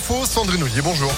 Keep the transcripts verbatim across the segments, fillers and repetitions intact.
l'info, Sandrine Ollier, bonjour.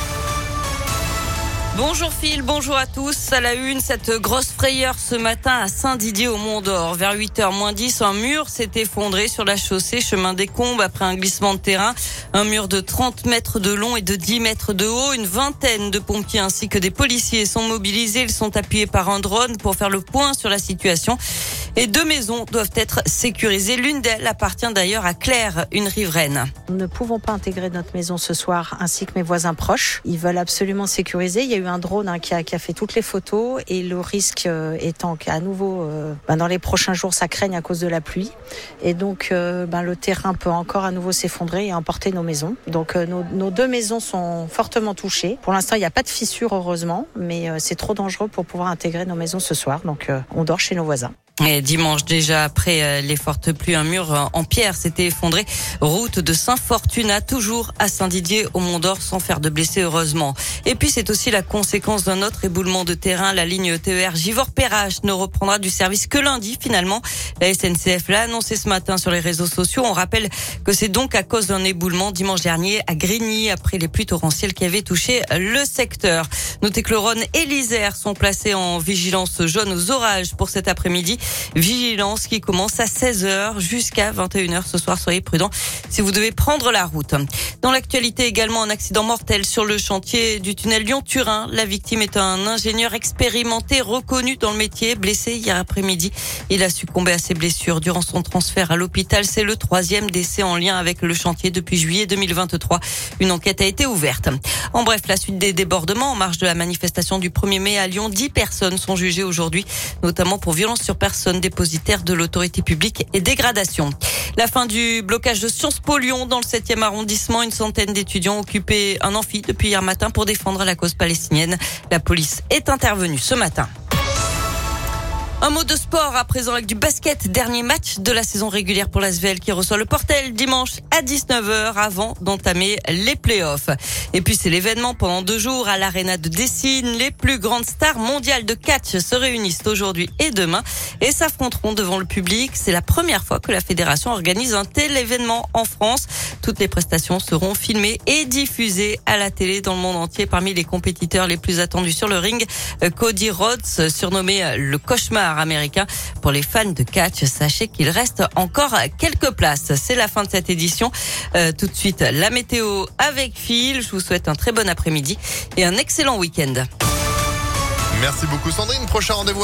Bonjour Phil, bonjour à tous. À la une, cette grosse frayeur ce matin à Saint-Didier au Mont-d'Or. Vers huit heures moins dix, un mur s'est effondré sur la chaussée chemin des Combes après un glissement de terrain. Un mur de trente mètres de long et de dix mètres de haut. Une vingtaine de pompiers ainsi que des policiers sont mobilisés. Ils sont appuyés par un drone pour faire le point sur la situation. Et deux maisons doivent être sécurisées. L'une d'elles appartient d'ailleurs à Claire, une riveraine. Nous ne pouvons pas intégrer notre maison ce soir, ainsi que mes voisins proches. Ils veulent absolument sécuriser. Il y a eu un drone hein, qui, a, qui a fait toutes les photos et le risque euh, étant qu'à nouveau, euh, ben, dans les prochains jours, ça craigne à cause de la pluie. Et donc, euh, ben, le terrain peut encore à nouveau s'effondrer et emporter nos maisons. Donc, euh, nos, nos deux maisons sont fortement touchées. Pour l'instant, il n'y a pas de fissure, heureusement, mais euh, c'est trop dangereux pour pouvoir intégrer nos maisons ce soir. Donc, euh, on dort chez nos voisins. Et dimanche déjà, après les fortes pluies, un mur en pierre s'était effondré. Route de Saint-Fortuna, toujours à Saint-Didier au Mont-d'Or, sans faire de blessés heureusement. Et puis c'est aussi la conséquence d'un autre éboulement de terrain. La ligne T E R Givors-Perrache ne reprendra du service que lundi finalement. La S N C F l'a annoncé ce matin sur les réseaux sociaux. On rappelle que c'est donc à cause d'un éboulement dimanche dernier à Grigny, après les pluies torrentielles qui avaient touché le secteur. Notez que le Rhône et l'Isère sont placés en vigilance jaune aux orages pour cet après-midi. Vigilance qui commence à seize heures jusqu'à vingt et une heures ce soir. Soyez prudents si vous devez prendre la route. Dans l'actualité également, un accident mortel sur le chantier du tunnel Lyon-Turin. La victime est un ingénieur expérimenté reconnu dans le métier, blessé hier après-midi. Il a succombé à ses blessures durant son transfert à l'hôpital. C'est le troisième décès en lien avec le chantier depuis juillet deux mille vingt-trois. Une enquête a été ouverte. En bref, la suite des débordements en marge de la manifestation du premier mai à Lyon. Dix personnes sont jugées aujourd'hui, notamment pour violence sur personne dépositaire de l'autorité publique et dégradation. La fin du blocage de Sciences Po Lyon dans le septième arrondissement. Une centaine d'étudiants occupaient un amphi depuis hier matin pour défendre la cause palestinienne. La police est intervenue ce matin. Un mot de sport à présent avec du basket. Dernier match de la saison régulière pour l'A S V L qui reçoit le Portel dimanche à dix-neuf heures avant d'entamer les playoffs. Et puis c'est l'événement pendant deux jours à l'Arena de Dessine. Les plus grandes stars mondiales de catch se réunissent aujourd'hui et demain et s'affronteront devant le public. C'est la première fois que la fédération organise un tel événement en France. Toutes les prestations seront filmées et diffusées à la télé dans le monde entier. Parmi les compétiteurs les plus attendus sur le ring, Cody Rhodes, surnommé le cauchemar américain. Pour les fans de catch, sachez qu'il reste encore quelques places. C'est la fin de cette édition. Euh, tout de suite, la météo avec Phil. Je vous souhaite un très bon après-midi et un excellent week-end. Merci beaucoup Sandrine. Prochain rendez-vous.